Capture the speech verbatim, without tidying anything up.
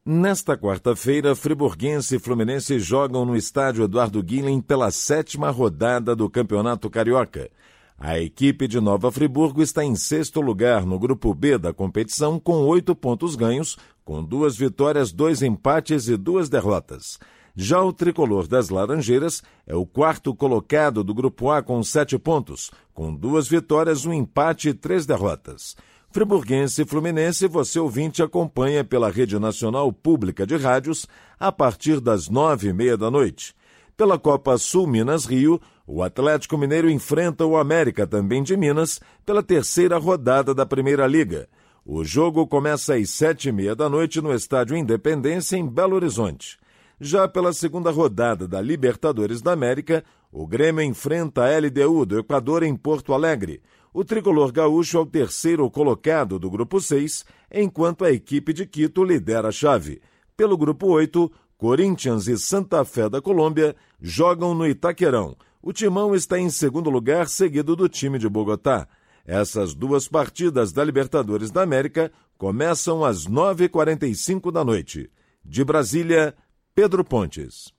Nesta quarta-feira, Friburguense e Fluminense jogam no estádio Eduardo Guilhem pela sétima rodada do Campeonato Carioca. A equipe de Nova Friburgo está em sexto lugar no Grupo B da competição com oito pontos ganhos, com duas vitórias, dois empates e duas derrotas. Já o tricolor das Laranjeiras é o quarto colocado do Grupo A com sete pontos, com duas vitórias, um empate e três derrotas. Friburguense e Fluminense, você ouvinte acompanha pela Rede Nacional Pública de Rádios a partir das nove e meia da noite. Pela Copa Sul Minas Rio, o Atlético Mineiro enfrenta o América, também de Minas, pela terceira rodada da Primeira Liga. O jogo começa às sete e meia da noite no Estádio Independência, em Belo Horizonte. Já pela segunda rodada da Libertadores da América, o Grêmio enfrenta a L D U do Equador em Porto Alegre. O tricolor gaúcho é o terceiro colocado do Grupo seis, enquanto a equipe de Quito lidera a chave. Pelo Grupo oito, Corinthians e Santa Fé da Colômbia jogam no Itaquerão. O Timão está em segundo lugar, seguido do time de Bogotá. Essas duas partidas da Libertadores da América começam às nove e quarenta e cinco da noite. De Brasília, Pedro Pontes.